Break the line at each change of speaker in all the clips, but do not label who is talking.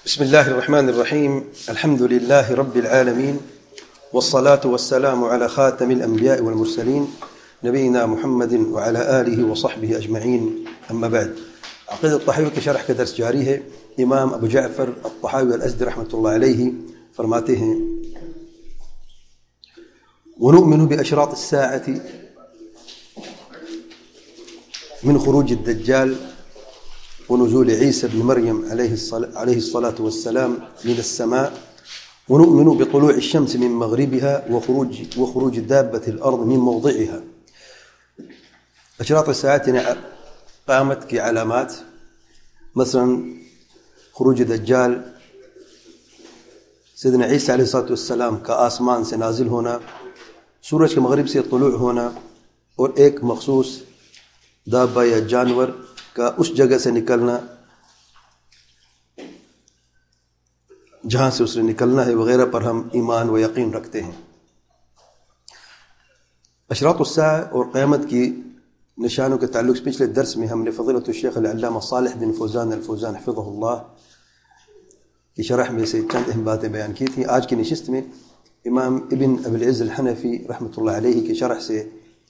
بسم الله الرحمن الرحيم. الحمد لله رب العالمين، والصلاة والسلام على خاتم الأنبياء والمرسلين نبينا محمد وعلى آله وصحبه أجمعين. أما بعد، عقيدة الطحاوی کے شرح کا درس جاری ہے. امام ابو جعفر الطحاوی الازدی رحمۃ اللہ علیہ فرماتے ہیں: ونؤمن بأشراط الساعة من خروج الدجال ونزول عيسى بن مريم عليه الصلاة والسلام من السماء، ونؤمن بطلوع الشمس من مغربها وخروج دابة الأرض من موضعها. أشراط الساعة يعني قامت کی علامات، مثلا خروج دجال، سیدنا عیسیٰ علیہ الصلاۃ والسلام کا آسمان سے نازل ہونا، سورج کے مغرب سے طلوع ہونا، اور ایک مخصوص دابہ یا جانور کا اس جگہ سے نکلنا جہاں سے اس نے نکلنا ہے وغیرہ پر ہم ایمان و یقین رکھتے ہیں. اشراط الساعہ اور قیامت کی نشانوں کے تعلق سے پچھلے درس میں ہم نے فضیلۃ الشیخ العلامہ صالح بن فوزان الفوزان حفظہ اللہ کی شرح میں سے چند اہم باتیں بیان کی تھیں. آج کی نشست میں امام ابن ابی العز الحنفی رحمۃ اللہ علیہ کی شرح سے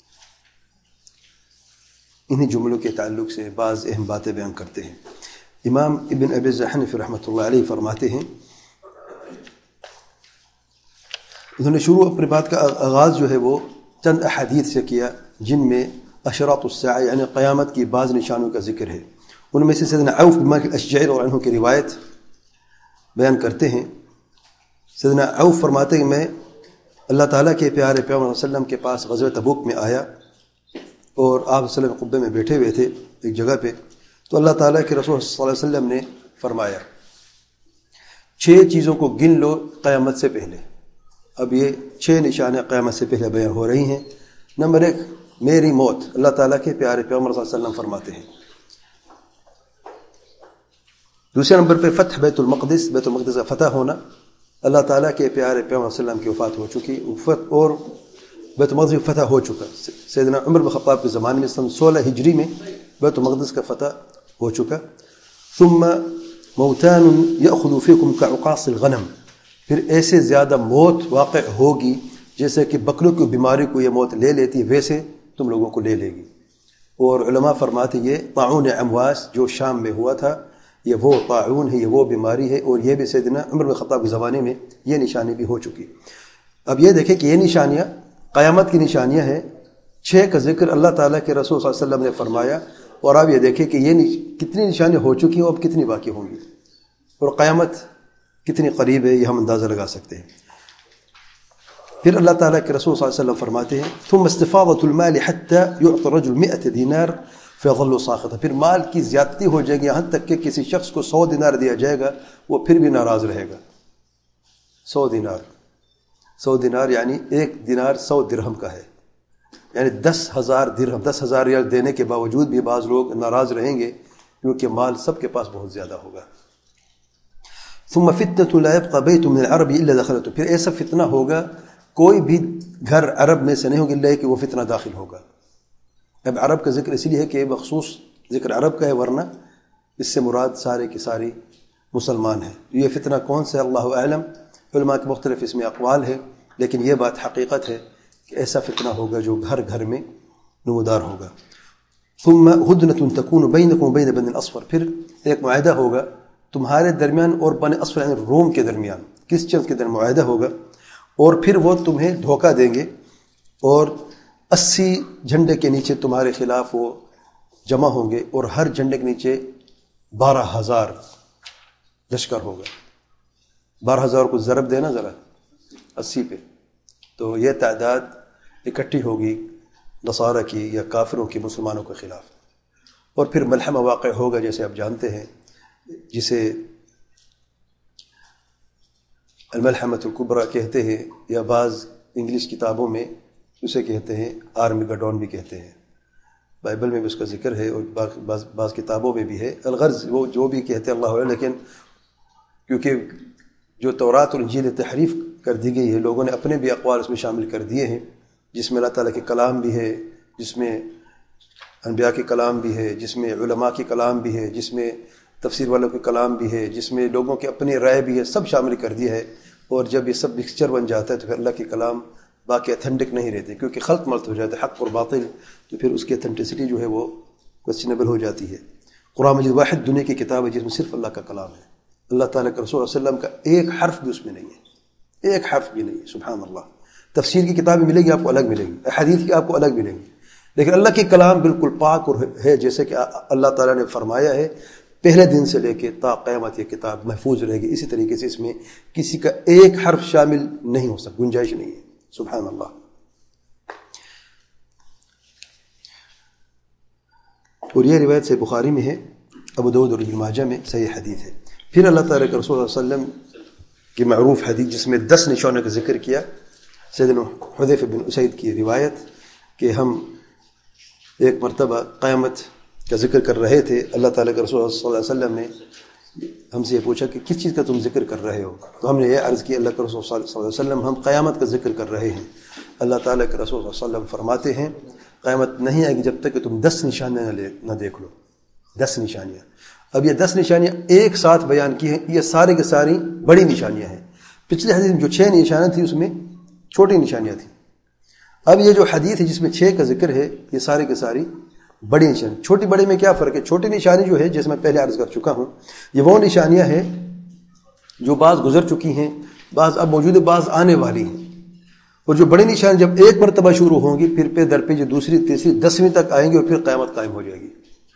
انہی جملوں کے تعلق سے بعض اہم باتیں بیان کرتے ہیں. امام ابن ابی العز الحنفی رحمۃ اللہ علیہ فرماتے ہیں، انہوں نے شروع اپنی بات کا آغاز جو ہے وہ چند احادیث سے کیا جن میں اشراط الساعہ یعنی قیامت کی بعض نشانوں کا ذکر ہے. ان میں سے سیدنا عوف بن مالک الاشجعی رضی اللہ عنہ کی روایت بیان کرتے ہیں. سیدنا عوف فرماتے ہیں کہ میں اللہ تعالیٰ کے پیارے پیغمبر صلی اللہ علیہ وسلم کے پاس غزوہ تبوک میں آیا اور آپ صلی اللہ علیہ وسلم قبے میں بیٹھے ہوئے تھے ایک جگہ پہ، تو اللہ تعالیٰ کے رسول صلی اللہ علیہ وسلم نے فرمایا 6 چیزوں کو گن لو قیامت سے پہلے. اب یہ 6 نشانیں قیامت سے پہلے بیان ہو رہی ہیں. نمبر 1 میری موت، اللہ تعالیٰ کے پیارے پیغمبر صلی اللہ علیہ وسلم فرماتے ہیں. دوسرے نمبر پہ فتح بیت المقدس، بیت المقدس کا فتح ہونا، اللہ تعالیٰ کے پیارے پیغمبر صلی اللہ علیہ وسلم کی وفات ہو چکی اور بیت المقدس فتح ہو چکا. سیدنا عمر بن خطاب کے زمانے میں سن 16 ہجری میں بیت المقدس کا فتح ہو چکا. ثم موتان یأخذ فیکم کعقاص الغنم، پھر ایسے زیادہ موت واقع ہوگی جیسے کہ بکروں کی بیماری کو یہ موت لے لیتی ویسے تم لوگوں کو لے لے گی. اور علماء فرماتے یہ طاعون امواس جو شام میں ہوا تھا، یہ وہ طاعون ہے، یہ وہ بیماری ہے، اور یہ بھی سیدنا عمر بن خطاب کے زمانے میں یہ نشانی بھی ہو چکی. اب یہ دیکھیں کہ یہ نشانیاں قیامت کی نشانیاں ہیں. 6 کا ذکر اللہ تعالیٰ کے رسول صلی اللہ علیہ وسلم نے فرمایا، اور آپ یہ دیکھیں کہ یہ کتنی نشانیاں ہو چکی ہیں اور اب کتنی باقی ہوں گی، اور قیامت کتنی قریب ہے یہ ہم اندازہ لگا سکتے ہیں. پھر اللہ تعالیٰ کے رسول صلی اللہ علیہ وسلم فرماتے ہیں ثم استفاضة المال حتى يعطى الرجل 100 دینار فيظل ساخطا، پھر مال کی زیادتی ہو جائے گی یہاں تک کہ کسی شخص کو 100 دینار دیا جائے گا وہ پھر بھی ناراض رہے گا. 100 دینار یعنی 1 دینار 100 درہم کا ہے، یعنی 10,000 درہم، 10,000 ریال دینے کے باوجود بھی بعض لوگ ناراض رہیں گے کیونکہ مال سب کے پاس بہت زیادہ ہوگا. ثم فتنة لا يبقى بيت من العرب الا دخلته، پھر ایسا فتنہ ہوگا کوئی بھی گھر عرب میں سے نہیں ہوگا الا کہ وہ فتنہ داخل ہوگا. اب عرب کا ذکر اس لیے ہے کہ مخصوص ذکر عرب کا ہے، ورنہ اس سے مراد سارے کی ساری مسلمان ہیں. یہ فتنہ کون سا ہے اللہ اعلم، علماء کے مختلف اس میں اقوال ہے، لیکن یہ بات حقیقت ہے کہ ایسا فتنہ ہوگا جو گھر گھر میں نمودار ہوگا. ثم ہدنة تکون بینکم وبین بنی الاصفر، پھر ایک معاہدہ ہوگا تمہارے درمیان اور بنی اصفر یعنی روم کے درمیان، کس چیز کے درمیان معاہدہ ہوگا، اور پھر وہ تمہیں دھوکہ دیں گے اور 80 جھنڈے کے نیچے تمہارے خلاف وہ جمع ہوں گے، اور ہر جھنڈے کے نیچے 12,000 لشکر ہوگا. 12,000 کو ضرب دینا ذرا 80 پہ، تو یہ تعداد اکٹھی ہوگی نصارہ کی یا کافروں کی مسلمانوں کے خلاف. اور پھر ملحمہ واقع ہوگا جیسے آپ جانتے ہیں، جسے الملحمۃ الکبریٰ کہتے ہیں، یا بعض انگلش کتابوں میں اسے کہتے ہیں آرمی گڈون بھی کہتے ہیں. بائبل میں بھی اس کا ذکر ہے اور بعض کتابوں میں بھی ہے. الغرض وہ جو بھی کہتے ہیں اللہ علیہ، لیکن کیونکہ جو تورات اور انجیل تحریف کر دی گئی ہے، لوگوں نے اپنے بھی اقوال اس میں شامل کر دیے ہیں، جس میں اللہ تعالیٰ کے کلام بھی ہے، جس میں انبیاء کے کلام بھی ہے، جس میں علماء کے کلام بھی ہے، جس میں تفسیر والوں کے کلام بھی ہے، جس میں لوگوں کی اپنی رائے بھی ہے، سب شامل کر دیا ہے. اور جب یہ سب مکسچر بن جاتا ہے تو پھر اللہ کے کلام باقی اتھینٹک نہیں رہتے، کیونکہ خلط ملط ہو جاتا ہے حق اور باطل، تو پھر اس کی اتھینٹسٹی جو ہے وہ کوسچنیبل ہو جاتی ہے. قرآن مجید واحد دنیا کی کتاب ہے جس میں صرف اللہ کا کلام ہے. اللہ تعالیٰ کے رسول صلی اللہ علیہ وسلم کا ایک حرف بھی اس میں نہیں ہے، ایک حرف بھی نہیں ہے. سبحان اللہ. تفسیر کی کتابیں ملے گی آپ کو الگ ملیں گی، حدیث کی آپ کو الگ ملیں گی، لیکن اللہ کے کلام بالکل پاک اور ہے، جیسے کہ اللہ تعالیٰ نے فرمایا ہے پہلے دن سے لے کے تا قیامت یہ کتاب محفوظ رہے گی. اسی طریقے سے اس میں کسی کا ایک حرف شامل نہیں ہو سکتا، گنجائش نہیں ہے. سبحان اللہ. اور یہ روایت سے بخاری میں ہے، ابو داؤد اور ابن ماجہ میں صحیح حدیث ہے. پھر اللہ تعالیٰ کے رسول صلی اللہ علیہ وسلم کی معروف حدیث جس میں 10 نشانوں کا ذکر کیا، سیدنا حذیفہ بن اسید کی روایت کہ ہم ایک مرتبہ قیامت کا ذکر کر رہے تھے. اللہ تعالیٰ کے رسول صلی اللہ علیہ وسلم نے ہم سے یہ پوچھا کہ کس چیز کا تم ذکر کر رہے ہو؟ تو ہم نے یہ عرض کی اللہ کے رسول صلی اللہ علیہ وسلم ہم قیامت کا ذکر کر رہے ہیں. اللہ تعالیٰ کے رسول صلی اللہ علیہ وسلم فرماتے ہیں قیامت نہیں آئے گی جب تک کہ تم 10 نشانیاں نہ دیکھ لو. 10 نشانیاں. اب یہ 10 نشانیاں ایک ساتھ بیان کی ہیں، یہ سارے کے ساری بڑی نشانیاں ہیں. پچھلی حدیث میں جو 6 نشانیاں تھیں اس میں چھوٹی نشانیاں تھیں. اب یہ جو حدیث ہے جس میں 6 کا ذکر ہے یہ سارے کے ساری بڑی نشانی. چھوٹی بڑی میں کیا فرق ہے؟ چھوٹی نشانی جو ہے جیسے میں پہلے عرض کر چکا ہوں، یہ وہ نشانیاں ہیں جو بعض گزر چکی ہیں، بعض اب موجود ہے، بعض آنے والی ہیں. اور جو بڑی نشانی جب ایک مرتبہ شروع ہوں گی پھر پہ در پہ جو دوسری تیسری 10ویں تک آئیں گی اور پھر قیامت قائم ہو جائے گی.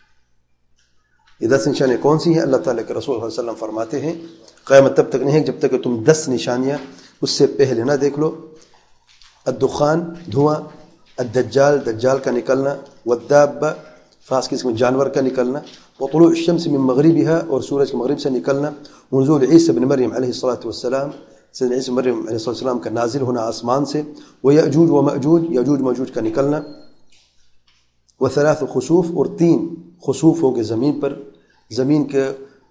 یہ 10 نشانیاں کون سی ہیں؟ اللہ تعالیٰ کے رسول صلی اللہ علیہ وسلم فرماتے ہیں قیامت تب تک نہیں ہے جب تک کہ تم 10 نشانیاں اس سے پہلے نہ دیکھ لو. الدخان دھواں، الدجال دجال کا نکلنا، والدابہ خاص قسم جانور کا نکلنا، وطلوع الشمس من مغربها اور سورج کے مغرب سے نکلنا، ونزول عیسی بن مریم علیہ الصلاۃ والسلام سیدنا عیسی مریم علیہ الصلاۃ والسلام کا نازل ہونا آسمان سے، ویأجوج ومأجوج یاجوج ماجوج کا نکلنا، وثلاث خسوف اور 3 خسوف ہوں گے زمین پر. زمین کے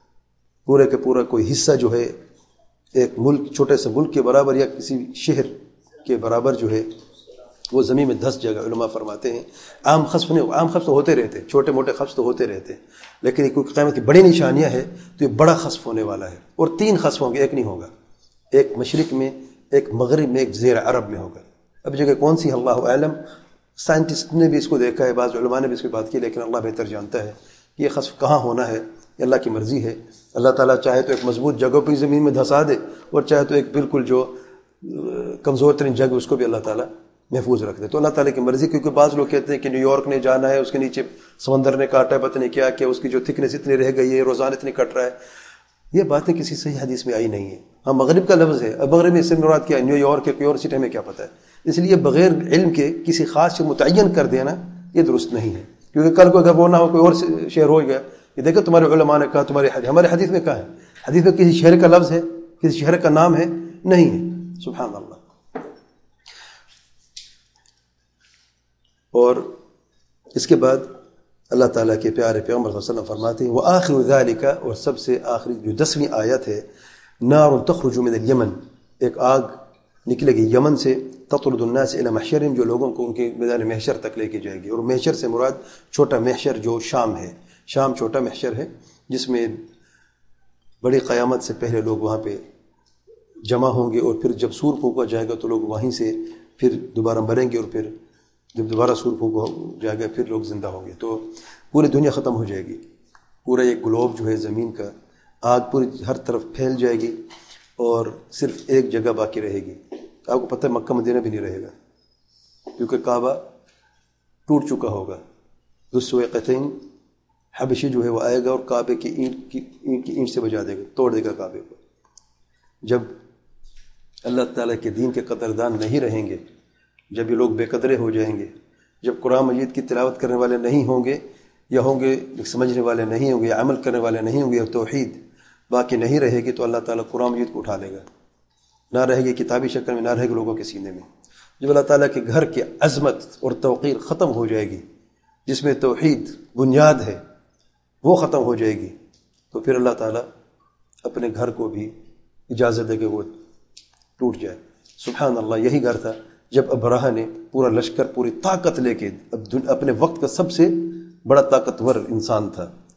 پورا کوئی حصہ جو ہے ایک ملک چھوٹے سے ملک کے برابر یا کسی شہر کے برابر جو ہے وہ زمین میں دھس جائے گا. علماء فرماتے ہیں عام خسف نہیں، عام خسف تو ہوتے رہتے، چھوٹے موٹے خسف تو ہوتے رہتے، لیکن یہ کیونکہ قیامت کی بڑی نشانیاں ہے تو یہ بڑا خسف ہونے والا ہے. اور 3 خسف ہوں گے، ایک نہیں ہوگا. ایک مشرق میں، ایک مغرب میں، ایک جزیرہ عرب میں ہوگا. اب جگہ کون سی اللہ اعلم. سائنٹسٹ نے بھی اس کو دیکھا ہے، بعض علماء نے بھی اس کی بات کی، لیکن اللہ بہتر جانتا ہے کہ یہ خسف کہاں ہونا ہے. یہ اللہ کی مرضی ہے. اللہ تعالیٰ چاہے تو ایک مضبوط جگہ پہ زمین میں دھسا دے، اور چاہے تو ایک بالکل جو کمزور ترین جگہ اس کو بھی اللہ تعالیٰ محفوظ رکھ دے. تو اللہ تعالیٰ کی مرضی. کیونکہ بعض لوگ کہتے ہیں کہ نیو یارک نے جانا ہے، اس کے نیچے سمندر نے کاٹا ہے، پتہ نہیں کیا کہ اس کی جو تھکنس اتنی رہ گئی ہے، روزانہ اتنی کٹ رہا ہے. یہ باتیں کسی صحیح حدیث میں آئی نہیں ہیں. ہاں مغرب کا لفظ ہے، اب مغرب میں اس سے مراد کیا ہے؟ نیو یارک ہے، کوئی اور سٹی ہمیں کیا پتہ ہے. اس لیے بغیر علم کے کسی خاص سے متعین کر دینا یہ درست نہیں ہے. کیونکہ کل کو اگر وہ نہ ہو کوئی اور شہر ہو گیا، یہ دیکھو تمہارے علماء نے کہا، ہمارے حدیث میں کہا ہے. حدیث میں کسی شہر کا لفظ ہے، کسی شہر کا نام ہے؟ نہیں ہے. سبحان اللہ. اور اس کے بعد اللہ تعالیٰ کے پیارے پیغمبر صلی اللہ علیہ وسلم فرماتے ہیں وآخر ذالک، اور سب سے آخری جو 10ویں آیت ہے، نار تخرج من الیمن، ایک آگ نکلے گی یمن سے، تطرد الناس الی محشرہم، جو لوگوں کو ان کے میدان محشر تک لے کے جائے گی. اور محشر سے مراد چھوٹا محشر جو شام ہے. شام چھوٹا محشر ہے جس میں بڑی قیامت سے پہلے لوگ وہاں پہ جمع ہوں گے، اور پھر جب سور پھونکا جائے گا تو لوگ وہیں سے پھر دوبارہ مریں گے، اور پھر جب دوبارہ سور پھونکا جائے گا پھر لوگ زندہ ہوں گے. تو پوری دنیا ختم ہو جائے گی. پورا ایک گلوب جو ہے زمین کا، آگ پوری ہر طرف پھیل جائے گی، اور صرف ایک جگہ باقی رہے گی. آپ کو پتہ ہے مکہ مدینہ بھی نہیں رہے گا، کیونکہ کعبہ ٹوٹ چکا ہوگا. ذو السویقتین حبشی جو ہے وہ آئے گا اور کعبے کی اینٹ سے بجا دے گا، توڑ دے گا کعبے کو. جب اللہ تعالیٰ کے دین کے قدردان نہیں رہیں گے، جب یہ لوگ بے قدرے ہو جائیں گے، جب قرآن مجید کی تلاوت کرنے والے نہیں ہوں گے، یا ہوں گے سمجھنے والے نہیں ہوں گے، یا عمل کرنے والے نہیں ہوں گے، یا توحید باقی نہیں رہے گی، تو اللہ تعالیٰ قرآن مجید کو اٹھا لے گا. نہ رہے گی کتابی شکل میں، نہ رہے گی لوگوں کے سینے میں. جب اللہ تعالیٰ کے گھر کی عظمت اور توقیر ختم ہو جائے گی، جس میں توحید بنیاد ہے وہ ختم ہو جائے گی، تو پھر اللہ تعالیٰ اپنے گھر کو بھی اجازت دے کہ وہ ٹوٹ جائے. سبحان اللہ. یہی گھر تھا جب ابرہہ نے پورا لشکر پوری طاقت لے کے، اپنے وقت کا سب سے بڑا طاقتور انسان تھا،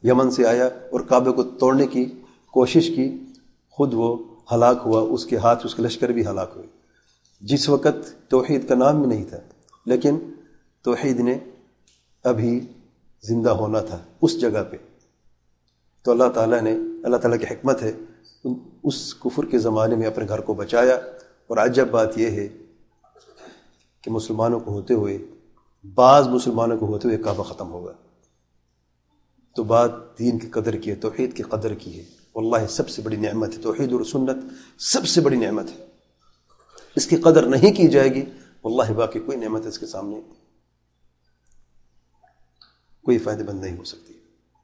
یمن سے آیا اور کعبے کو توڑنے کی کوشش کی، خود وہ ہلاک ہوا، اس کے ہاتھ اس کے لشکر بھی ہلاک ہوئے، جس وقت توحید کا نام بھی نہیں تھا، لیکن توحید نے ابھی زندہ ہونا تھا اس جگہ پہ۔ تو اللہ تعالیٰ کی حکمت ہے، اس کفر کے زمانے میں اپنے گھر کو بچایا۔ اور عجب بات یہ ہے کہ مسلمانوں کو ہوتے ہوئے، بعض مسلمانوں کو ہوتے ہوئے کعبہ ختم ہوگا۔ تو بات دین کی قدر کی ہے، توحید کی قدر کی ہے۔ واللہ سب سے بڑی نعمت ہے توحید اور سنت، سب سے بڑی نعمت ہے۔ اس کی قدر نہیں کی جائے گی، واللہ باقی کوئی نعمت اس کے سامنے کوئی فائدہ مند نہیں ہو سکتی۔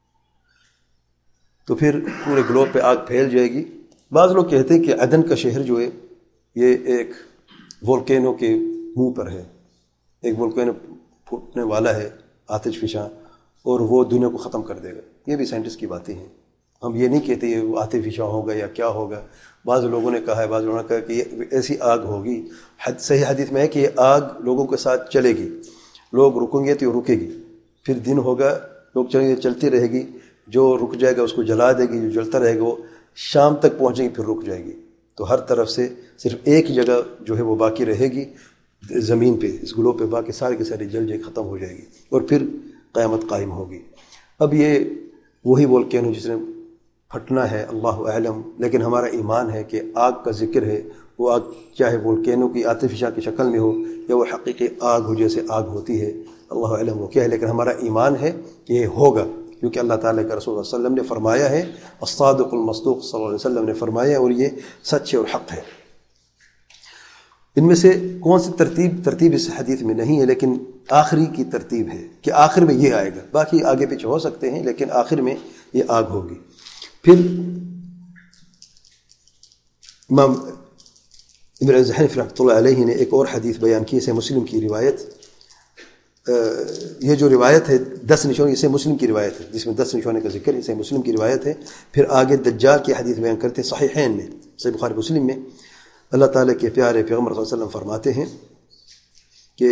تو پھر پورے گلوب پہ آگ پھیل جائے گی۔ بعض لوگ کہتے ہیں کہ عدن کا شہر جو ہے یہ ایک وولکینو کے منہ پر ہے، ایک وولکینو پھوٹنے والا ہے، آتش فشاں، اور وہ دنیا کو ختم کر دے گا۔ یہ بھی سائنٹسٹ کی باتیں ہیں، ہم یہ نہیں کہتے یہ آتش فشاں ہوگا یا کیا ہوگا۔ بعض لوگوں نے کہا ہے، بعض لوگوں نے کہا کہ یہ ایسی آگ ہوگی، صحیح حدیث میں ہے کہ یہ آگ لوگوں کے ساتھ چلے گی، لوگ رکیں گے تو یہ رکے گی، پھر دن ہوگا لوگ چلیں گے، چلتی رہے گی، جو رک جائے گا اس کو جلا دے گی، جو جلتا رہے گا وہ شام تک پہنچے گی، پھر رک جائے گی۔ تو ہر طرف سے صرف ایک جگہ جو ہے وہ باقی رہے گی زمین پہ، اس گلوب پہ، باقی سارے کے سارے جل جائے، ختم ہو جائے گی، اور پھر قیامت قائم ہوگی۔ اب یہ وہی وولکینو جس نے پھٹنا ہے، اللہ اعلم، لیکن ہمارا ایمان ہے کہ آگ کا ذکر ہے، وہ آگ چاہے وولکینو کی آتش فشاں کی شکل میں ہو یا وہ حقیقی آگ ہو جیسے آگ ہوتی ہے، اللہ اعلم وہ کیا ہے، لیکن ہمارا ایمان ہے کہ یہ ہوگا، کیونکہ اللہ تعالیٰ کے رسول صلی اللہ علیہ وسلم نے فرمایا ہے، الصادق المصدوق صلی اللہ علیہ وسلم نے فرمایا، اور یہ سچ ہے اور حق ہے۔ ان میں سے کون سی ترتیب اس حدیث میں نہیں ہے، لیکن آخری کی ترتیب ہے کہ آخر میں یہ آئے گا، باقی آگے پیچھے ہو سکتے ہیں، لیکن آخر میں یہ آگ ہوگی۔ پھر امام ابن الحنیف رحمۃ اللہ علیہ نے ایک اور حدیث بیان کی، اسے مسلم کی روایت، یہ جو روایت ہے 10 نشانی، اسے مسلم کی روایت ہے جس میں 10 نشانے کا ذکر ہے، اسے مسلم کی روایت ہے۔ پھر آگے دجال کی حدیث بیان کرتے ہیں، صحیحین میں، صحیح بخاری مسلم میں اللہ تعالیٰ کے پیارے پیغمبر صلی اللہ علیہ وسلم فرماتے ہیں کہ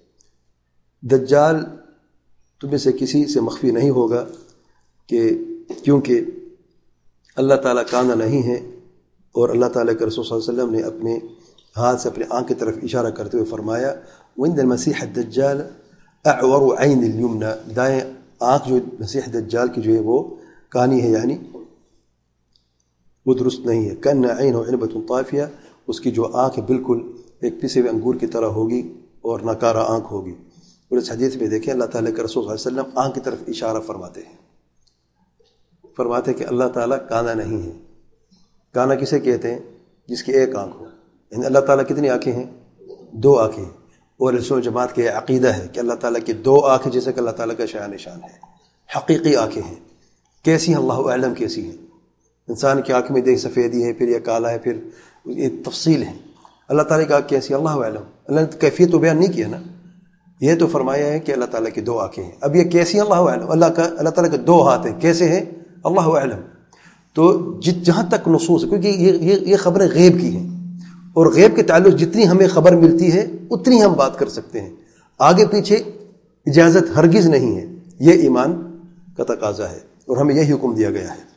دجال تم میں سے کسی سے مخفی نہیں ہوگا، کہ کیونکہ اللہ تعالیٰ کانا نہیں ہے، اور اللہ تعالیٰ کے رسول صلی اللہ علیہ وسلم نے اپنے ہاتھ سے اپنے آنکھ کی طرف اشارہ کرتے ہوئے فرمایا، وَإِنَّ الْمَسِيحَ الدَّجَّالَ أَعْوَرُ عَيْنِ الْيُمْنَى، دائیں آنکھ جو مسیح دجال کی جو ہے وہ کانی ہے، یعنی وہ درست نہیں ہے، كَأَنَّ عَيْنَهُ عِنْبَةٌ طَافِيَةٌ، اس کی جو آنکھ ہے بالکل ایک پسے ہوئے انگور کی طرح ہوگی اور ناکارہ آنکھ ہوگی۔ اور اس حدیث میں دیکھیں اللہ تعالیٰ کے رسول صلی اللہ علیہ وسلم آنکھ کی طرف اشارہ فرماتے ہیں، فرماتے ہیں کہ اللہ تعالیٰ کانا نہیں ہے۔ کانا کسے کہتے ہیں؟ جس کی ایک آنکھ ہو، یعنی اللہ تعالیٰ کتنی آنکھیں ہیں؟ 2 آنکھیں ہیں۔ اور رسول جماعت کے عقیدہ ہے کہ اللہ تعالیٰ کی 2 آنکھیں جیسے کہ اللہ تعالیٰ کا شان نشان ہے، حقیقی آنکھیں ہیں۔ کیسی ہیں؟ اللہ اعلم کیسی ہیں۔ انسان کی آنکھ میں دیکھ سفیدی ہے، پھر یہ کالا ہے، پھر یہ تفصیل ہے۔ اللہ تعالیٰ کی آنکھ کیسی ہے؟ اللہ اعلم۔ اللہ نے کیفیت تو بیان نہیں کیا نا، یہ تو فرمایا ہے کہ اللہ تعالیٰ کی 2 آنکھیں ہیں۔ اب یہ کیسی ہیں؟ اللہ اعلم۔ اللہ تعالیٰ کے 2 ہاتھ ہیں، کیسے ہیں؟ اللہ اعلم۔ تو جہاں تک نصوص ہے، کیونکہ یہ خبریں غیب کی ہیں، اور غیب کے تعلق جتنی ہمیں خبر ملتی ہے اتنی ہم بات کر سکتے ہیں، آگے پیچھے اجازت ہرگز نہیں ہے۔ یہ ایمان کا تقاضا ہے، اور ہمیں یہی حکم دیا گیا ہے۔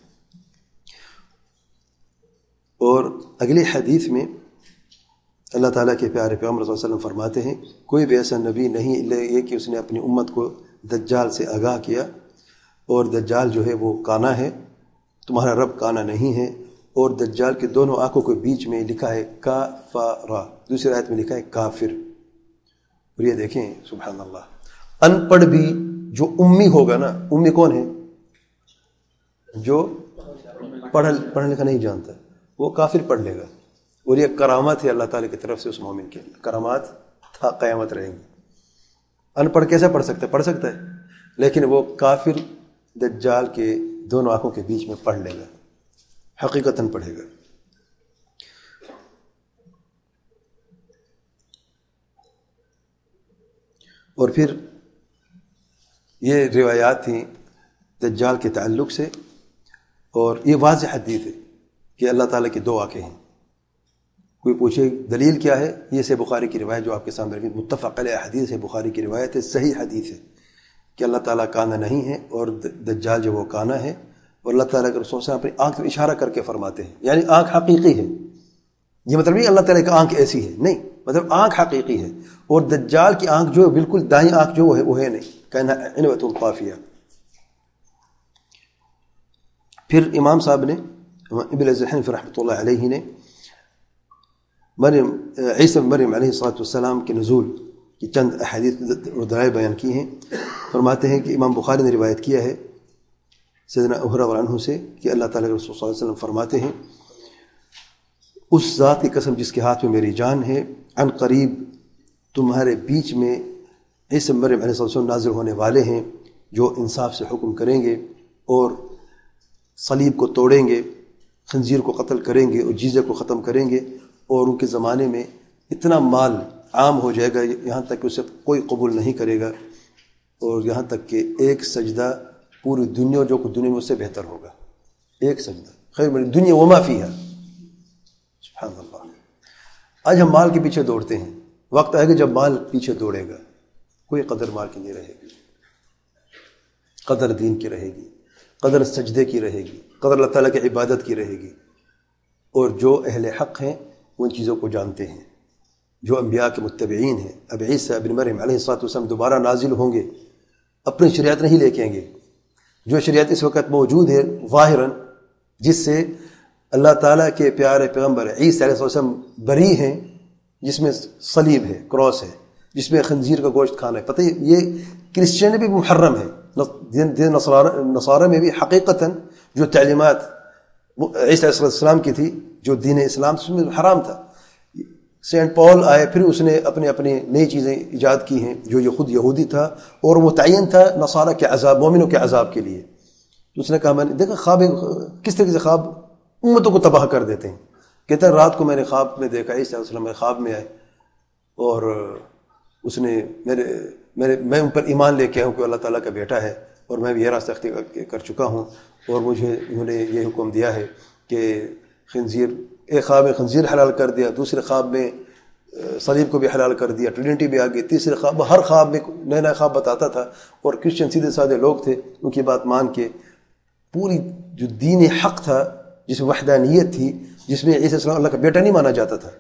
اور اگلی حدیث میں اللہ تعالیٰ کے پیارے پیغمبر صلی اللہ علیہ وسلم فرماتے ہیں، کوئی بھی ایسا نبی نہیں الا یہ کہ اس نے اپنی امت کو دجال سے آگاہ کیا، اور دجال جو ہے وہ کانا ہے، تمہارا رب کانا نہیں ہے۔ اور دجال کے دونوں آنکھوں کے بیچ میں لکھا ہے کافرا، دوسری آیت میں لکھا ہے کافر۔ اور یہ دیکھیں سبحان اللہ، ان پڑھ بھی جو امی ہوگا نا، امی کون ہے؟ جو پڑھنے لکھا نہیں جانتا، وہ کافر پڑھ لے گا۔ اور یہ کرامت ہے اللہ تعالیٰ کی طرف سے اس مومن کے لیے، کرامات تھا قیامت رہیں گی۔ ان پڑھ کیسا پڑھ سکتا ہے؟ پڑھ سکتا ہے، لیکن وہ کافر دجال کے دونوں آنکھوں کے بیچ میں پڑھ لے گا، حقیقتاً پڑھے گا۔ اور پھر یہ روایات تھیں دجال کے تعلق سے، اور یہ واضح حدیث ہے کہ اللہ تعالیٰ کی 2 آنکھیں ہیں۔ کوئی پوچھے دلیل کیا ہے؟ یہ سے بخاری کی روایت جو آپ کے سامنے رکھی، متفق علیہ حدیث ہے، بخاری کی روایت ہے، صحیح حدیث ہے کہ اللہ تعالیٰ کانا نہیں ہے اور دجال جو وہ کانا ہے، اور اللہ تعالیٰ کے رسول صلی اللہ علیہ وسلم اپنی آنکھ میں اشارہ کر کے فرماتے ہیں، یعنی آنکھ حقیقی ہے۔ یہ مطلب نہیں اللہ تعالیٰ کی آنکھ ایسی ہے، نہیں، مطلب آنکھ حقیقی ہے، اور دجال کی آنکھ جو ہے بالکل دائیں آنکھ جو وہ ہے نہیں، کہنا عنوۃ القافیہ۔ پھر امام صاحب نے ابن الحنفی رحمۃ اللہ علیہ نے عیسی بن مریم علیہ السلام کے نزول کی چند احادیث اور دلائل بیان کی ہیں۔ فرماتے ہیں کہ امام بخاری نے روایت کیا ہے سیدنا ابو ہریرہ عنہ سے کہ اللہ تعالیٰ کے رسول صلی اللہ علیہ وسلم فرماتے ہیں، اس ذات کی قسم جس کے ہاتھ میں میری جان ہے، عن قریب تمہارے بیچ میں عیسی بن مریم علیہ السلام نازل ہونے والے ہیں جو انصاف سے حکم کریں گے اور صلیب کو توڑیں گے، خنزیر کو قتل کریں گے اور جزیہ کو ختم کریں گے، اور ان کے زمانے میں اتنا مال عام ہو جائے گا یہاں تک کہ اسے کوئی قبول نہیں کرے گا، اور یہاں تک کہ ایک سجدہ پوری دنیا جو کچھ دنیا میں اس سے بہتر ہوگا، ایک سجدہ خیر من دنیا وما فیہا۔ سبحان اللہ۔ آج ہم مال کے پیچھے دوڑتے ہیں، وقت آئے گا جب مال پیچھے دوڑے گا، کوئی قدر مال کی نہیں رہے گی، قدر دین کی رہے گی، قدر سجدے کی رہے گی، قدر اللہ تعالیٰ کی عبادت کی رہے گی۔ اور جو اہل حق ہیں وہ ان چیزوں کو جانتے ہیں، جو انبیاء کے متبعین ہیں۔ اب عیسیٰ ابن مریم علیہ السلام دوبارہ نازل ہوں گے، اپنی شریعت نہیں لے کے آئیں گے، جو شریعت اس وقت موجود ہے ظاہراً، جس سے اللہ تعالیٰ کے پیارے پیغمبر عیسیٰ علیہ السلام بری ہیں، جس میں صلیب ہے، کراس ہے، جس میں خنزیر کا گوشت کھانا ہے۔ پتہ یہ کرسچین میں بھی محرم ہے، نصارہ میں بھی حقیقتاً جو تعلیمات عیسیٰ علیہ السلام کی تھی، جو دین اسلام اس میں حرام تھا۔ سینٹ پال آئے، پھر اس نے اپنی نئی چیزیں ایجاد کی ہیں، جو یہ خود یہودی تھا اور متعین تھا نصارہ کے عذاب، مومنوں کے عذاب کے لیے۔ تو اس نے کہا، میں نے دیکھا خواب کس طرح سے خواب امتوں کو تباہ کر دیتے ہیں۔ کہتا ہے رات کو میں نے خواب میں دیکھا عیسیٰ علیہ السلام خواب میں آئے، اور اس نے میں ان پر ایمان لے کے آیا ہوں کہ اللہ تعالیٰ کا بیٹا ہے، اور میں بھی یہ راستہ اختیار کر چکا ہوں، اور مجھے انہوں نے یہ حکم دیا ہے کہ خنزیر، ایک خواب میں خنزیر حلال کر دیا، دوسرے خواب میں صلیب کو بھی حلال کر دیا، ٹرینٹی بھی آ گئی، تیسرے خواب، ہر خواب میں نیا نیا خواب بتاتا تھا۔ اور کرسچن سیدھے سادے لوگ تھے، ان کی بات مان کے پوری جو دین حق تھا، جس میں وحدانیت تھی، جس میں عیسیٰ السلام اللہ کا بیٹا نہیں مانا جاتا تھا،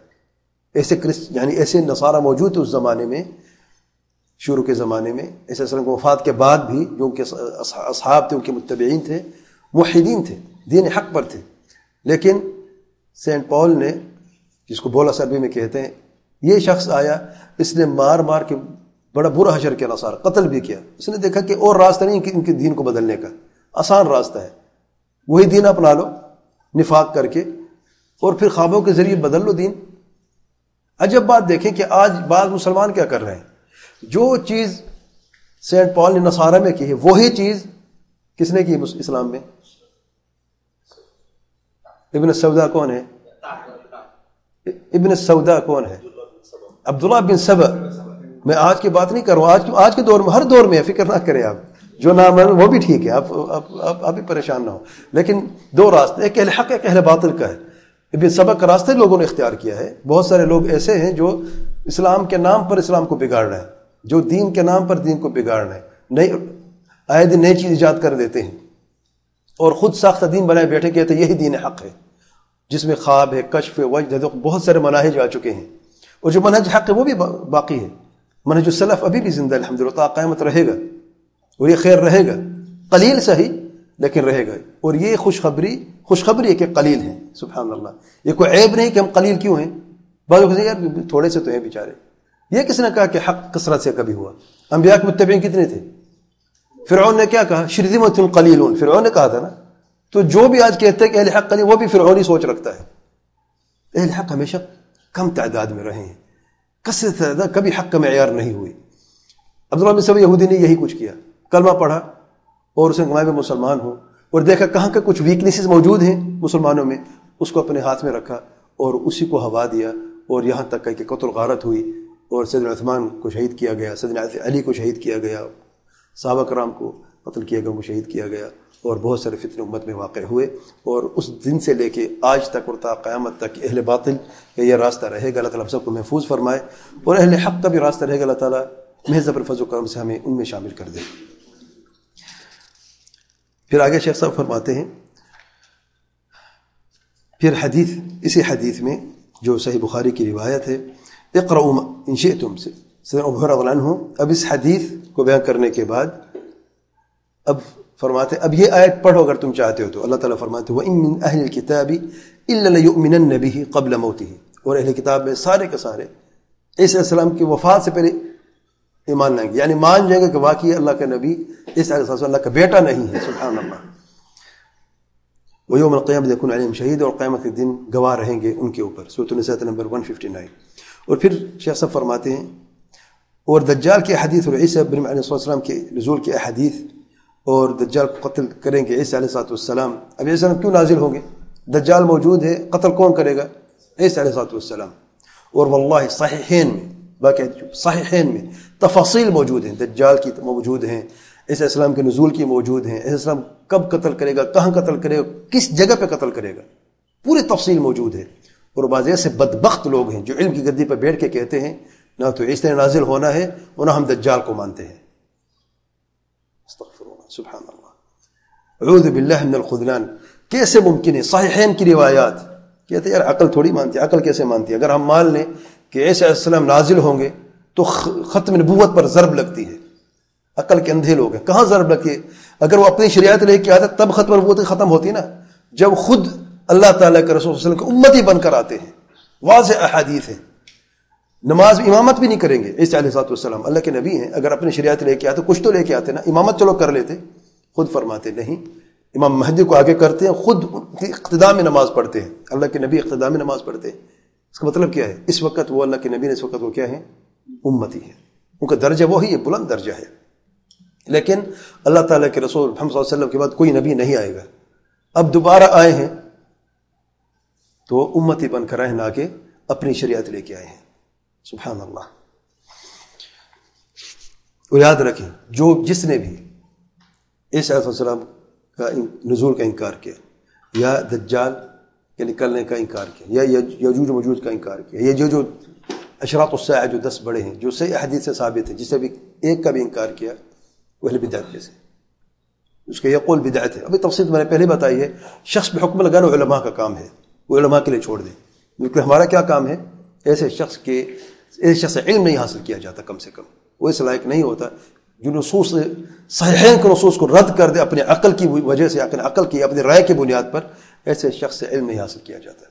ایسے نصارہ موجود تھے اس زمانے میں، شروع کے زمانے میں۔ عیسیٰ السلام کی وفات کے بعد بھی جو ان کے اصحاب تھے، ان کے متبعین تھے، موحدین تھے، دین حق پر تھے۔ لیکن سینٹ پال نے، جس کو بولا عربی میں کہتے ہیں، یہ شخص آیا، اس نے مار مار کے بڑا برا حشر کیا، نصارہ قتل بھی کیا۔ اس نے دیکھا کہ اور راستہ نہیں ان کے دین کو بدلنے کا، آسان راستہ ہے، وہی دین اپنا لو نفاق کر کے، اور پھر خوابوں کے ذریعے بدل لو دین۔ عجب بات دیکھیں کہ آج بعض مسلمان کیا کر رہے ہیں، جو چیز سینٹ پال نے نصارہ میں کی ہے، وہی چیز کس نے کی اسلام میں؟ ابن السودا کون ہے؟ ابن السودا کون ہے؟ عبداللہ بن سبا۔ میں آج کی بات نہیں کر رہا ہوں، آج کے دور میں، ہر دور میں، فکر نہ کریں آپ، جو نام ہے وہ بھی ٹھیک ہے، آپ بھی پریشان نہ ہو، لیکن دو راستے، ایک اہل حق، ایک اہل باطل کا ہے۔ ابن سبا کا راستہ لوگوں نے اختیار کیا ہے۔ بہت سارے لوگ ایسے ہیں جو اسلام کے نام پر اسلام کو بگاڑ رہے ہیں، جو دین کے نام پر دین کو بگاڑ رہے ہیں، آئے دن نئی چیز ایجاد کر دیتے ہیں، اور خود ساختہ دین بنائے بیٹھے کہتے ہیں یہی دین حق ہے، جس میں خواب ہے، کشف ہے، وجد ہے، بہت سارے مناہج آ چکے ہیں، اور جو منہج حق ہے وہ بھی باقی ہے۔ منہج السلف ابھی بھی زندہ الحمدللہ، قیامت رہے گا، اور یہ خیر رہے گا، قلیل صحیح لیکن رہے گا۔ اور یہ خوشخبری ہے کہ قلیل ہیں، سبحان اللہ۔ یہ کوئی عیب نہیں کہ ہم قلیل کیوں ہیں، بعض لوگ کہتے ہیں یار تھوڑے سے تو ہیں بیچارے۔ یہ کس نے کہا کہ حق کثرت سے کبھی ہوا؟ انبیاء کے متبعین کتنے تھے؟ فرعون نے کیا کہا؟ شرذمۃ قلیلون، فرعون نے کہا تھا نا۔ تو جو بھی آج کہتے ہیں کہ اہل حق قلیل، وہ بھی فرعونی سوچ رکھتا ہے۔ اہل حق ہمیشہ کم تعداد میں رہے ہیں، کثرت تعداد کبھی حق کا معیار نہیں ہوئی۔ عبداللہ بن سبا یہودی نے یہی کچھ کیا، کلمہ پڑھا اور اس نے کہا میں مسلمان ہوں، اور دیکھا کہاں کا کچھ ویکنیسز موجود ہیں مسلمانوں میں، اس کو اپنے ہاتھ میں رکھا اور اسی کو ہوا دیا، اور یہاں تک کہ قتل غارت ہوئی، اور سیدنا عثمان کو شہید کیا گیا، سیدنا علی کو شہید کیا گیا، صحابہ کرام کو قتل کیا گیا، وہ شہید کیا گیا، اور بہت سارے فتنے امت میں واقع ہوئے۔ اور اس دن سے لے کے آج تک اور تا قیامت تک اہل باطل کا یہ راستہ رہے گا۔ اللہ تعالیٰ ہم سب کو محفوظ فرمائے، اور اہل حق کا بھی راستہ رہے گا۔ اللہ تعالیٰ محض اپنے فضل و کرم سے ہمیں ان میں شامل کر دے۔ پھر آگے شیخ صاحب فرماتے ہیں، پھر حدیث، اسی حدیث میں جو صحیح بخاری کی روایت ہے، اقرؤوا ان شئتم سے سیدنا ابو ہریرہ رضی اللہ عنہ، اب اس حدیث کو بیان کرنے کے بعد اب فرماتے اب یہ آیت پڑھو اگر تم چاہتے ہو تو. اللہ تعالیٰ فرماتے ہیں وَإِن مِّنْ أَهْلِ الْكِتَابِ إِلَّا لَيُؤْمِنَنَّ بِهِ قَبْلَ مَوْتِهِ، اور اہل کتاب میں سارے کے سارے عیسیٰ علیہ السلام کی وفات سے پہلے ایمان لائیں گے، یعنی مان جائیں گے کہ واقعی اللہ کا نبی عیسیٰ علیہ السلام اللہ کا بیٹا نہیں ہے. سبحان اللہ. وَيَوْمَ الْقِيَامَةِ يَكُونُ عَلَيْهِمْ شَهِيدًا، اور قیامت کے دن گواہ رہیں گے ان کے اوپر. سورۃ النساء نمبر 159. اور پھر شیخ صاحب فرماتے ہیں اور دجال کی حدیث اور عیسیٰ بن مریم علیہ السلام کے نزول کی احادیث اور دجال کو قتل کریں گے عیسیٰ علیہ السلام. اب عیسیٰ کیوں نازل ہوں گے؟ دجال موجود ہے، قتل کون کرے گا؟ عیسیٰ علیہ السلام. اور واللہ صحیحین میں، باقی صحیحین میں تفاصیل موجود ہیں، دجال کی موجود ہیں، عیسیٰ علیہ السلام کے نزول کی موجود ہیں، عیسیٰ السلام کب قتل کرے گا، کہاں قتل کرے گا، کس جگہ پہ قتل کرے گا، پوری تفصیل موجود ہے. اور بعض ایسے بدبخت لوگ ہیں جو علم کی گدی پر بیٹھ کے کہتے ہیں نہ تو عیسیٰ نے نازل ہونا ہے اور نہ ہم دجال کو مانتے ہیں. استغفر اللہ، سبحان اللہ، اعوذ باللہ من الخذلان. کیسے ممکن ہے؟ صحیحین کی روایات کہتے ہیں یار عقل تھوڑی مانتی ہے، عقل کیسے مانتی ہے؟ اگر ہم مان لیں کہ عیسیٰ علیہ السلام نازل ہوں گے تو ختم نبوت پر ضرب لگتی ہے. عقل کے اندھے لوگ ہیں، کہاں ضرب لگتی ہے؟ اگر وہ اپنی شریعت لے کے آتے تب ختم نبوت ختم ہوتی نا، جب خود اللہ تعالیٰ کے رسول صلی اللہ علیہ وسلم کے امتی بن کر آتے ہیں. واضح احادیث ہیں. نماز امامت بھی نہیں کریں گے عیسیٰ علیہ السلام، اللہ کے نبی ہیں، اگر اپنی شریعت لے کے آتے کچھ تو لے کے آتے نا، امامت چلو کر لیتے. خود فرماتے نہیں، امام مہدی کو آگے کرتے ہیں، خود اقتداء میں نماز پڑھتے ہیں. اللہ کے نبی اقتداء میں نماز پڑھتے ہیں. اس کا مطلب کیا ہے؟ اس وقت وہ اللہ کے نبی نے، اس وقت وہ کیا ہے؟ امتی ہے. ان کا درجہ وہی ہے، بلند درجہ ہے. لیکن اللہ تعالیٰ کے رسول محمد صلی اللہ علیہ وسلم کے بعد کوئی نبی نہیں آئے گا. اب دوبارہ آئے ہیں تو امتی بن کر آئے ہیں، نہ کہ اپنی شریعت لے کے آئے ہیں. سبحان اللہ. اور یاد رکھیں جس نے بھی عیسیٰ علیہ السلام کا نزول کا انکار کیا، یا دجال کے نکلنے کا انکار کیا، یا یجوج و ماجوج کا انکار کیا، یہ جو اشراط الساعہ جو 10 بڑے ہیں جو صحیح حدیث سے ثابت ہے، جسے بھی ایک کا بھی انکار کیا وہ اہل بدعت میں سے، اس کا یہ قول بدعت ہے. ابھی تفصیل میں نے پہلے بتائی ہے. شخص پہ حکم لگانا علماء کا کام ہے، وہ علماء کے لیے چھوڑ دیں. کیونکہ ہمارا کیا کام ہے؟ ایسے شخص سے علم نہیں حاصل کیا جاتا، کم سے کم وہ اس لائق نہیں ہوتا جو نصوص صحیحین کے نصوص کو رد کر دے اپنے عقل کی وجہ سے، اپنی رائے کی بنیاد پر. ایسے شخص سے علم نہیں حاصل کیا جاتا.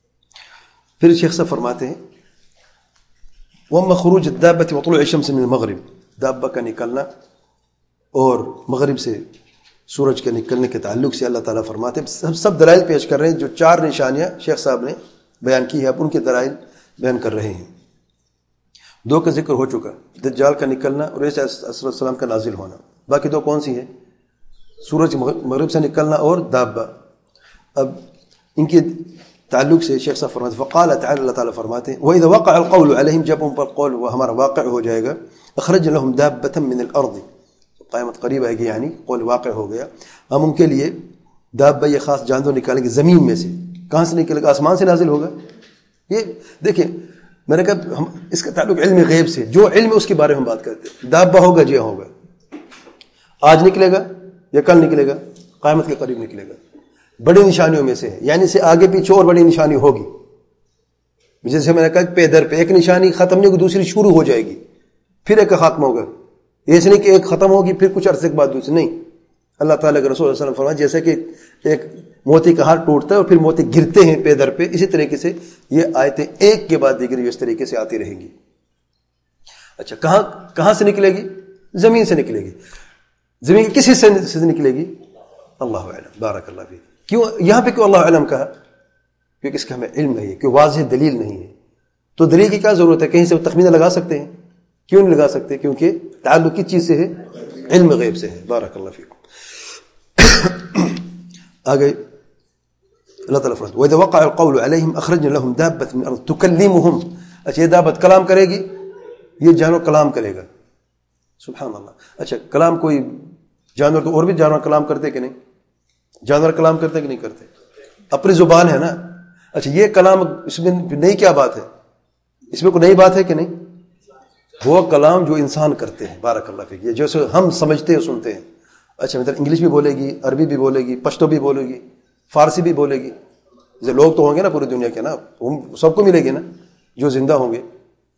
پھر شیخ صاحب فرماتے ہیں وَأَمَّا خُرُوجُ الدَّابَّةِ وَطُلُوعِ الشَّمْسِ مِنَ الْمَغْرِبِ، دابہ کا نکلنا اور مغرب سے سورج کے نکلنے کے تعلق سے اللہ تعالیٰ فرماتے ہیں. ہم سب دلائل پیش کر رہے ہیں، جو 4 نشانیاں شیخ صاحب نے بیان کی ہے، اب ان کے دلائل بیان کر رہے ہیں. 2 کا ذکر ہو چکا، دجال کا نکلنا اور عیسیٰ علیہ السلام کا نازل ہونا. باقی 2 کون سی ہیں؟ سورج مغرب سے نکلنا اور دابہ. اب ان کے تعلق سے شیخ صاحب فرماتے ہیں فقال تعالی، اللہ تعالیٰ فرماتے ہیں وَإِذَا وَقَعَ الْقَوْلُ عَلَيْهِمْ، جب ان پر قول وہ ہمارا واقع ہو جائے گا، أَخْرَجْنَا لَهُمْ دَابَّةً مِّنَ الْأَرْضِ، قیامت قریب آئے گی، یعنی قول واقع ہو گیا، ہم ان کے لیے دابہ یہ خاص جانور نکالیں گے زمین میں سے. کہاں سے نکلے گا؟ آسمان سے نازل ہوگا. یہ دیکھیں میں نے کہا ہم اس کا تعلق علم غیب سے، جو علم ہے اس کے بارے میں ہم بات کرتے ہیں. دابہ ہوگا جی ہوگا، آج نکلے گا یا کل نکلے گا، قیامت کے قریب نکلے گا. بڑی نشانیوں میں سے ہے، یعنی سے آگے پیچھے اور بڑی نشانی ہوگی. جیسے میں نے کہا پہ در پہ ایک نشانی ختم نہیں ہوگی، دوسری شروع ہو جائے گی، پھر ایک خاتمہ ہوگا. ایسے نہیں کہ ایک ختم ہوگی پھر کچھ عرصے کے بعد دوسری، نہیں. اللہ تعالیٰ کے رسول صلی اللہ علیہ وسلم فرمایا جیسے کہ ایک موتی کا ہار ٹوٹتا ہے اور پھر موتی گرتے ہیں پہ در پہ، اسی طریقے سے یہ آیتیں ایک کے بعد دیگر اس طریقے سے آتی رہیں گی. اچھا کہاں سے نکلے گی؟ زمین سے نکلے گی. زمین کی کس حصے سے نکلے گی؟ اللہ اعلم. بارک اللہ فیک. کیوں یہاں پہ کیوں اللہ علم کہا؟ کیونکہ اس کا ہمیں علم نہیں ہے، کہ واضح دلیل نہیں ہے. تو دلیل کی کیا ضرورت ہے؟ کہیں سے تخمینہ لگا سکتے ہیں؟ کیوں نہیں لگا سکتے؟ کیونکہ تعلق کس چیز سے ہے؟ علم غیب سے ہے. بارک اللہ فیکم. آگے اللہ تعالیٰ فرماتا ہے وَإِذَا وَقَعَ الْقَوْلُ عَلَيْهِمْ أَخْرَجْنَا لَهُمْ دَابَّةً مِّنَ الْأَرْضِ تُكَلِّمُهُمْ. اچھا یہ دابت کلام کرے گی، یہ جانور کلام کرے گا. سبحان اللہ. اچھا کلام کوئی جانور تو اور بھی جانور کلام کرتے کہ نہیں؟ جانور کلام کرتے کہ نہیں کرتے؟ اپنی زبان ہے نا. اچھا یہ کلام اس میں نئی کیا بات ہے؟ اس میں کوئی نئی بات ہے کہ نہیں؟ وہ کلام جو انسان کرتے ہیں. بارک اللہ فیک. یہ جیسے ہم سمجھتے ہیں سنتے ہیں، اچھا مطلب انگلش بھی بولے گی، عربی بھی بولے گی، پشتو بھی بولے گی، فارسی بھی بولے گی. جیسے لوگ تو ہوں گے نا پوری دنیا کے نا، سب کو ملے گی نا جو زندہ ہوں گے.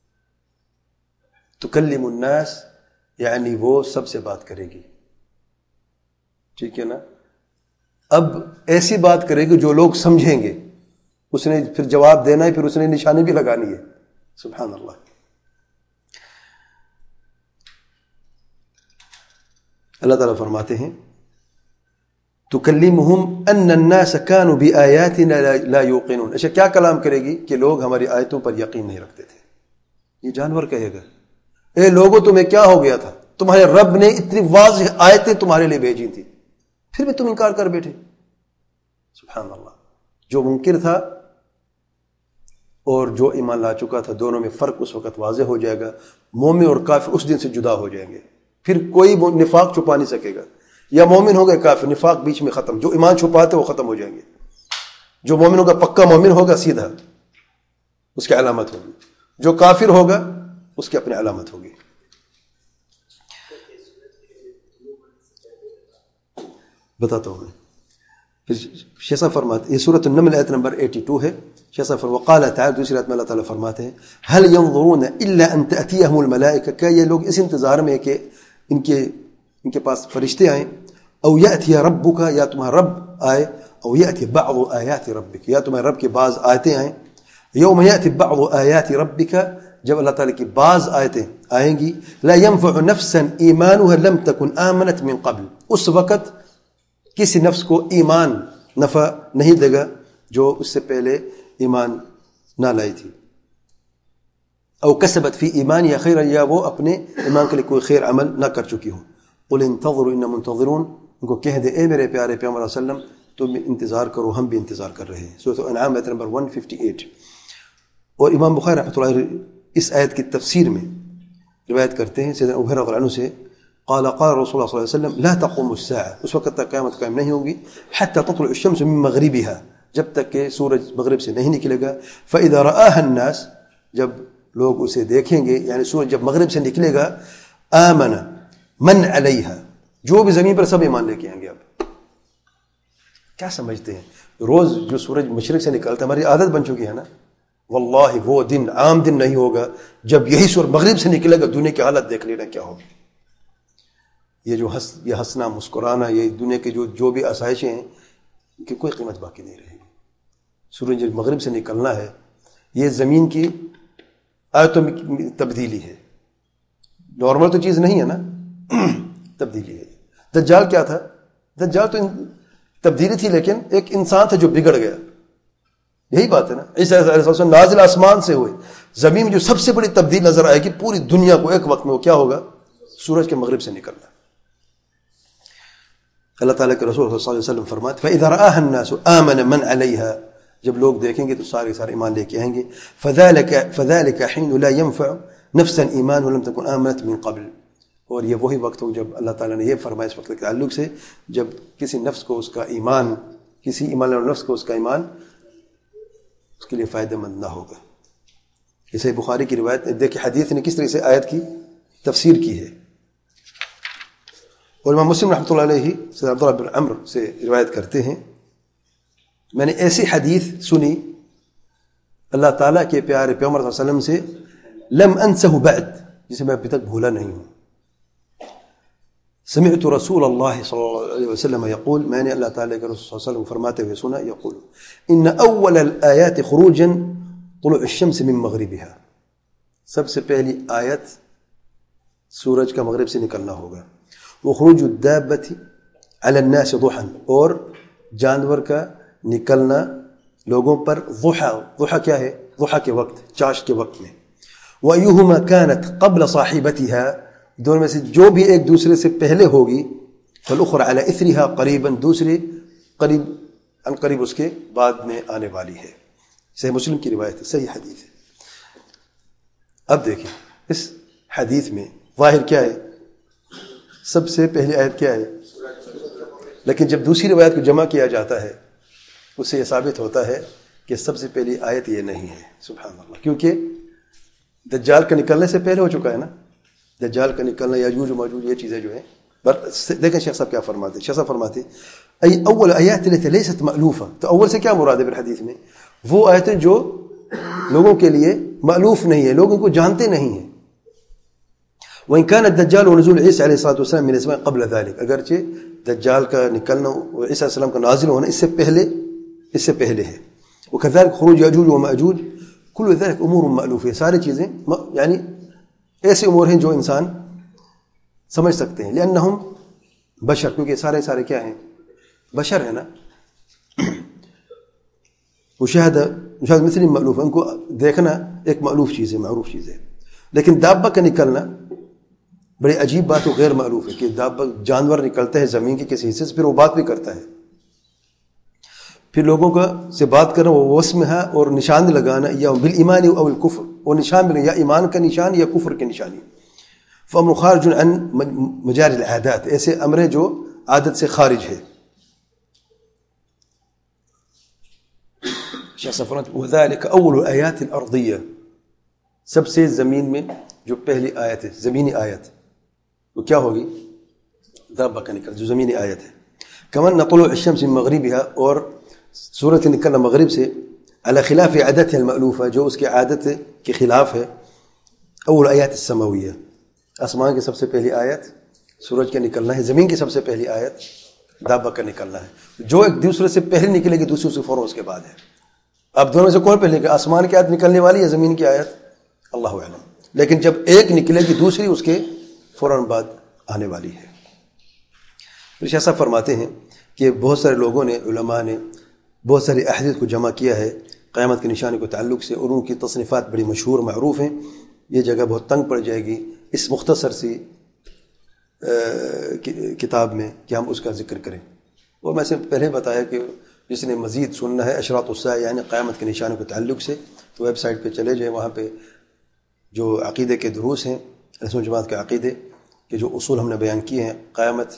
تکلم الناس یعنی وہ سب سے بات کرے گی. ٹھیک ہے نا. اب ایسی بات کرے گی جو لوگ سمجھیں گے. اس نے پھر جواب دینا ہے، پھر اس نے نشانی بھی لگانی ہے. سبحان اللہ. اللہ تعالیٰ فرماتے ہیں تکلمہم ان الناس كانوا بآیاتنا لا یوقنون. اچھا کیا کلام کرے گی؟ کہ لوگ ہماری آیتوں پر یقین نہیں رکھتے تھے. یہ جانور کہے گا اے لوگوں تمہیں کیا ہو گیا تھا؟ تمہارے رب نے اتنی واضح آیتیں تمہارے لیے بھیجی تھی، پھر بھی تم انکار کر بیٹھے. سبحان اللہ. جو منکر تھا اور جو ایمان لا چکا تھا دونوں میں فرق اس وقت واضح ہو جائے گا. مومن اور کافر اس دن سے جدا ہو جائیں گے، پھر کوئی نفاق چھپا نہیں سکے گا. یا مومن ہوگا کافر، نفاق بیچ میں ختم. جو ایمان چھپاتے وہ ختم ہو جائیں گے. جو مومن ہوگا پکا مومن ہوگا سیدھا، اس کی علامت ہوگی. جو کافر ہوگا اس کی اپنی علامت ہوگی. بتاتا ہوں میں. شیخ صاحب فرماتے یہ سورۃ النمل آیت نمبر 82 ہے. شیخ صاحب وقال تعالی، دوسری آیت میں اللہ تعالیٰ فرماتے ہیں هل ينظرون الا ان تاتيهم الملائکہ، کیا یہ لوگ اس انتظار میں کہ ان کے پاس فرشتے آئیں. او یاتی ربک، یا تمہارا رب آئے. او یاتی بعض آیات ربک، یا تمہارے رب کی بعض آیتیں آئیں. یوم یاتی بعض آیات ربک، جب اللہ تعالیٰ کی بعض آیتیں آئیں گی. لا ينفع نفسا ایمانها لم تكن آمنت من قبل، اس وقت کسی نفس کو ایمان نفع نہیں دے گا جو اس سے پہلے ایمان نہ لائی تھی. او کسبت فی ایمان یا خیر، یا وہ اپنے ایمان کے لیے کوئی خیر عمل نہ کر چکی ہو. قل انتظروا ان منتظرون، ان کو کہہ دے اے میرے پیارے پیغمبر صلی اللہ علیہ وسلم تم انتظار کرو، ہم بھی انتظار کر رہے ہیں. سورۃ الانعام آیت نمبر 158. اور امام بخاری رحمۃ اللہ علیہ اس آیت کی تفسیر میں روایت کرتے ہیں سیدنا ابو ہریرہ رضی اللہ عنہ سے، قال قال رسول اللہ صلی اللہ علیہ وسلم لا تقوم الساعة، اس وقت تک قیامت قائم نہیں ہوگی، حتى تطلع الشمس من مغربها، جب تک کہ سورج مغرب سے نہیں نکلے گا. فاذا رآها الناس، جب لوگ اسے دیکھیں گے، یعنی سورج جب مغرب سے نکلے گا، آمن من علیہا، جو بھی زمین پر سب ایمان لے کے آئیں گے. اب کیا سمجھتے ہیں؟ روز جو سورج مشرق سے نکلتا ہے ہماری عادت بن چکی ہے نا. واللہ وہ دن عام دن نہیں ہوگا جب یہی سورج مغرب سے نکلے گا. دنیا کی حالت دیکھ لینا کیا ہوگی. یہ ہنسنا مسکرانا، یہ دنیا کے جو بھی آسائشیں ہیں ان کی کوئی قیمت باقی نہیں رہے گی. سورج جب مغرب سے نکلنا ہے، یہ زمین کی آیتوں میں تبدیلی ہے. نارمل تو چیز نہیں ہے نا، تبدیلی ہے. دجال کیا تھا؟ دجال تو تبدیلی تھی، لیکن ایک انسان تھا جو بگڑ گیا. یہی بات ہے نا. عیسیٰ علیہ السلام نازل آسمان سے ہوئے. زمین میں جو سب سے بڑی تبدیل نظر آئے گی پوری دنیا کو ایک وقت میں، وہ کیا ہوگا؟ سورج کے مغرب سے نکلنا. اللہ تعالیٰ کے رسول صلی اللہ علیہ وسلم فرماتے فَإِذَا رَآهَا النَّاسُ آمَنَ مَنْ عَلَيْهَا، جب لوگ دیکھیں گے تو سارے ایمان لے کے آئیں گے. فَذَلِكَ حِينُ لَا يَنْفَعُ نَفْسًا إِيمَانُهَا لَمْ تَكُنْ آمَنَتْ مِنْ قَبْلِ. اور یہ وہی وقت ہو جب اللہ تعالیٰ نے یہ فرمایا اس وقت کے تعلق سے، جب کسی نفس کو اس کا ایمان، کسی ایمان والے نفس کو اس کا ایمان اس کے لیے فائدہ مند نہ ہوگا. اسے بخاری کی روایت دیکھیں حدیث نے کس طرح سے آیت کی تفسیر کی ہے. اور امام مسلم رحمۃ اللہ علیہ سید عبداللہ بن عمرو سے روایت کرتے ہیں، میں نے ایسی حدیث سنی اللہ تعالیٰ کے پیارے پیغمبر صلی اللہ علیہ وسلم سے، لم انسہ بعد، جسے میں ابھی تک بھولا نہیں ہوں. سمعت رسول اللہ صلی اللہ علیہ وسلم یقول، میں نے اللہ تعالیٰ کے رسول صلی اللہ علیہ وسلم فرماتے ہوئے سنا، یقول ان اول الآیات خروجا طلوع الشمس من مغربها، سب سے پہلی آیت سورج کا مغرب سے نکلنا ہوگا. وخروج الدابة على الناس ضحا، اور جانور کا نکلنا لوگوں پر ضحا. ضحا کیا ہے؟ ضحا کے وقت، چاش کے وقت میں. وَأَيُّهُمَا كَانَتْ قَبْلَ صَاحِبَتِهَا، دونوں میں سے جو بھی ایک دوسرے سے پہلے ہوگی، فَالْأُخْرَى عَلَى إِثْرِهَا قَرِيبًا، دوسری ان قریب اس کے بعد میں آنے والی ہے. صحیح مسلم کی روایت ہے، صحیح حدیث ہے. اب دیکھیں اس حدیث میں ظاہر کیا ہے؟ سب سے پہلی آیت کیا ہے؟ لیکن جب دوسری روایت کو جمع کیا جاتا ہے اس سے یہ ثابت ہوتا ہے کہ سب سے پہلی آیت یہ نہیں ہے. سبحان اللہ. کیونکہ دجال کا نکلنے سے پہلے ہو چکا ہے نا. دجال کا نکلنا، یاجوج و ماجوج، یہ چیزیں جو ہیں دیکھیں شیخ صاحب کیا فرماتے ہیں. شیخ صاحب فرماتے ای اول آیات التي ليست مألوفة. تو اول سے کیا مراد ہے بالحدیث میں؟ وہ آیتیں جو لوگوں کے لیے مألوف نہیں ہے، لوگ ان کو جانتے نہیں ہیں. وإن كان الدجال ونزول عیسی علیہ الصلوۃ والسلام من السماء قبل ذلك، اگرچہ دجال کا نکلنا اور عیسی علیہ السلام کا نازل ہونا اس سے پہلے ہے. وكذلك خروج یاجوج وماجوج كل ذلك امور مألوفة. ساری چیزیں یعنی ایسے امور ہیں جو انسان سمجھ سکتے ہیں. لأنهم بشر، کیونکہ سارے کیا ہیں؟ بشر ہے نا. مشاہدہ مثل مألوف، ان کو دیکھنا ایک مألوف چیز ہے، معروف چیز ہے. لیکن دابہ کا نکلنا بڑی عجیب بات و غیر مألوف ہے کہ دابہ جانور نکلتا ہے زمین کے کسی حصے سے، پھر وہ بات بھی کرتا ہے. پھر لوگوں کا سے بات کرنا، وہ وسم ہے اور نشان لگانا، یا بالایمان او الکفر، وہ نشان بھی یا ایمان کا نشان یا کفر کی نشانی. فامر خارج عن مجاری العادات، ایسے امر جو عادت سے خارج ہے. وذلك اول الآیات الارضیہ، سب سے زمین میں جو پہلی آیت ہے، زمینی آیت، وہ کیا ہوگی؟ دابہ کا نکل، جو زمینی آیت ہے. کمن طلوع الشمس من مغربها، اور سورج نکلنا مغرب سے، على خلاف عادتها المألوفة، جو اس کی عادت کے خلاف ہے. اول آیات السماویہ، آسمان کی سب سے پہلی آیت سورج کا نکلنا ہے. زمین کی سب سے پہلی آیت دابہ کا نکلنا ہے. جو ایک دوسرے سے پہلے نکلے گی، دوسرے سے فوراً اس کے بعد ہے. اب دونوں سے کون پہلے گا؟ آسمان کی آیت نکلنے والی ہے، زمین کی آیت؟ اللہ اعلم. لیکن جب ایک نکلے گی، دوسری اس کے فوراً بعد آنے والی ہے. پھر شیخ صاحب فرماتے ہیں کہ بہت سارے لوگوں نے، علماء نے بہت ساری احادیث کو جمع کیا ہے قیامت کی نشانی کو تعلق سے، اور ان کی تصنیفات بڑی مشہور معروف ہیں. یہ جگہ بہت تنگ پڑ جائے گی اس مختصر سی کتاب میں کہ ہم اس کا ذکر کریں. اور میں سے پہلے بتایا کہ جس نے مزید سننا ہے اشراط الساعہ یعنی قیامت کے نشانوں کے تعلق سے، تو ویب سائٹ پہ چلے جائیں. وہاں پہ جو عقیدے کے دروس ہیں، اہل سنت جماعت کے عقیدے کے جو اصول ہم نے بیان کیے ہیں قیامت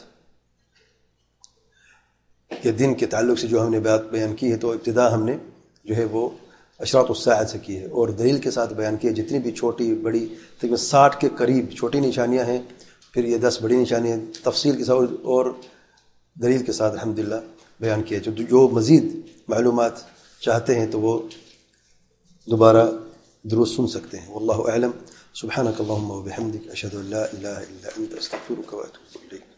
کے دن کے تعلق سے، جو ہم نے بات بیان کی ہے، تو ابتدا ہم نے جو ہے وہ اشراط الساعہ سے کی ہے، اور دلیل کے ساتھ بیان کی ہے. جتنی بھی چھوٹی بڑی تقریباً 60 کے قریب چھوٹی نشانیاں ہیں، پھر یہ 10 بڑی نشانیاں تفصیل کے ساتھ اور دلیل کے ساتھ الحمدللہ بیان کیا. جو مزید معلومات چاہتے ہیں تو وہ دوبارہ دروس سن سکتے ہیں. واللہ اعلم. سبحانک اللہم و بحمدک، اشہد ان لا الہ الا انت، استغفرک و اتوب الیک.